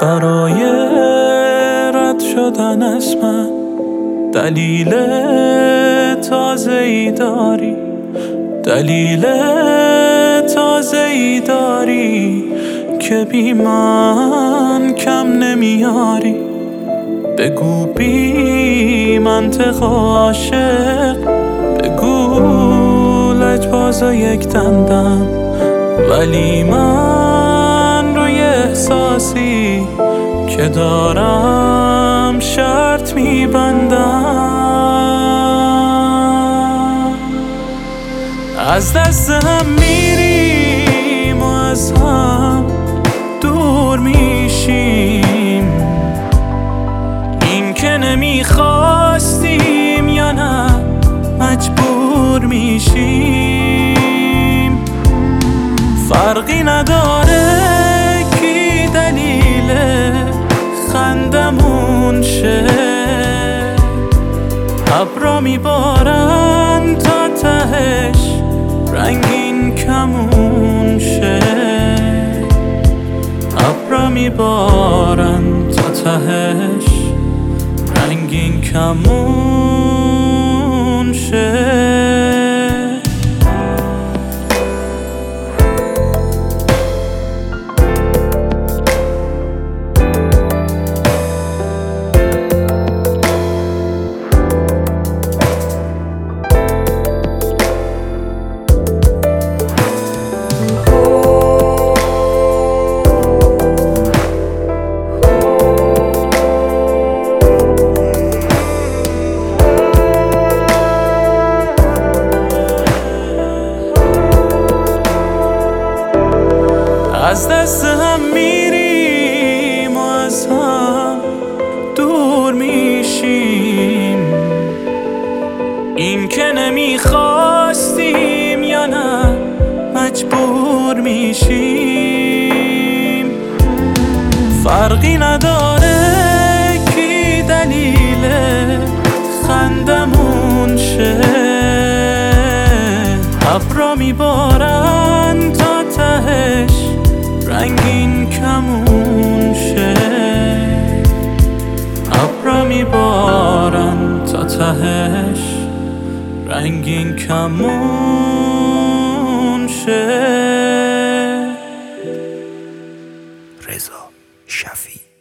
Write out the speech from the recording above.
برای رد شدن از من دلیل تازه‌ای داری، دلیل تازه‌ای داری که بی من کم نمیاری. بگو بی منطق عاشق، بگو لجباز و یک دندم، ولی من روی احساسی که دارم شرط میبندم. از دست هم میریم و از هم دور میشیم، این که نمیخواستیم یا نه مجبور میشیم. فرقی نداره کی دلیل خندمون شه، ابرا میبارن تا تهش رنگین کمون شه، ابرا میبارن تا تهش رنگین کمون شه. از دست هم میریم و از هم دور میشیم، این که نمیخواستیم یا نه مجبور میشیم. فرقی نداره کی دلیل خندمون شه، ابرا میبارن تا تهش رنگین کمون شه، ابرا میبارن تا تهش رنگین کمون شه. رضا شفیع.